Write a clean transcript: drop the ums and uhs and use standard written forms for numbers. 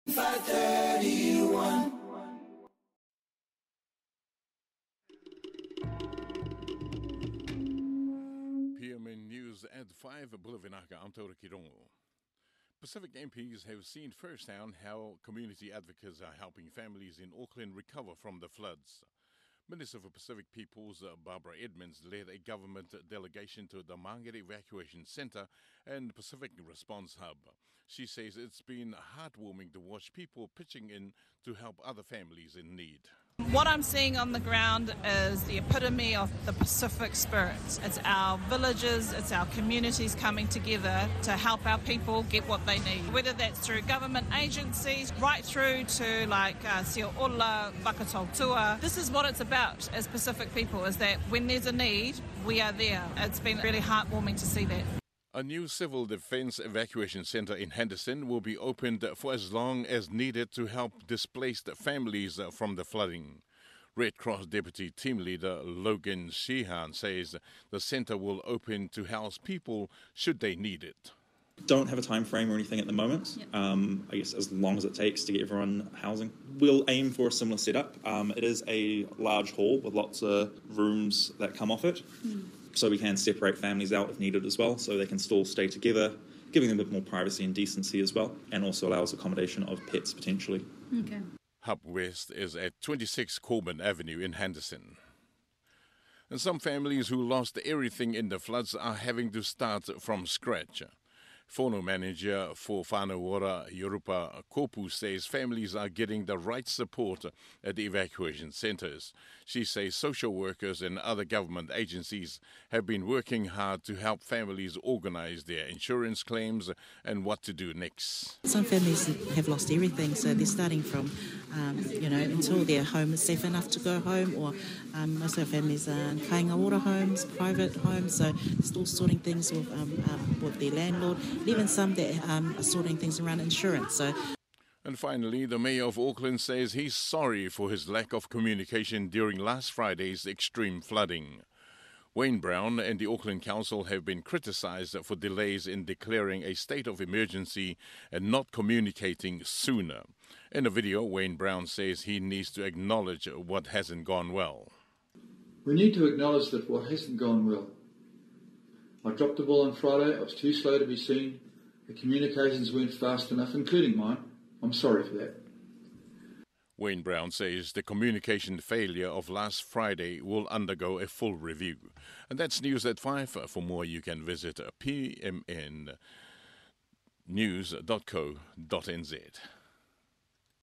531. PMN News at 5, Bulavinaka, I'm Tora Kirongo. Pacific MPs have seen firsthand how community advocates are helping families in Auckland recover from the floods. Minister for Pacific Peoples Barbara Edmonds led a government delegation to the Mangere Evacuation Centre and Pacific Response Hub. She says it's been heartwarming to watch people pitching in to help other families in need. What I'm seeing on the ground is the epitome of the Pacific spirit. It's our villages, it's our communities coming together to help our people get what they need. Whether that's through government agencies, right through to like Sio Ola, Whakatautua. This is what it's about as Pacific people, is that when there's a need, we are there. It's been really heartwarming to see that. A new civil defence evacuation centre in Henderson will be opened for as long as needed to help displaced families from the flooding. Red Cross Deputy Team Leader Logan Sheehan says the centre will open to house people should they need it. Don't have a time frame or anything at the moment. Yep. I guess as long as it takes to get everyone housing. We'll aim for a similar setup. It is a large hall with lots of rooms that come off it. So we can separate families out if needed as well, so they can still stay together, giving them a bit more privacy and decency as well, and also allows accommodation of pets potentially. Okay. Hub West is at 26 Corbin Avenue in Henderson. And some families who lost everything in the floods are having to start from scratch. Whono manager for Whanawara, Yorupa Kopu, says families are getting the right support at the evacuation centres. She says social workers and other government agencies have been working hard to help families organise their insurance claims and what to do next. Some families have lost everything, so they're starting from, until their home is safe enough to go home, or most of our families are in kainga water homes, private homes, so still sorting things with their landlord. Even some that are sorting things around insurance. And finally, the Mayor of Auckland says he's sorry for his lack of communication during last Friday's extreme flooding. Wayne Brown and the Auckland Council have been criticised for delays in declaring a state of emergency and not communicating sooner. In a video, Wayne Brown says he needs to acknowledge what hasn't gone well. We need to acknowledge that what hasn't gone well. I dropped the ball on Friday. I was too slow to be seen. The communications weren't fast enough, including mine. I'm sorry for that. Wayne Brown says the communication failure of last Friday will undergo a full review. And that's news at 5. For more, you can visit pmnnews.co.nz.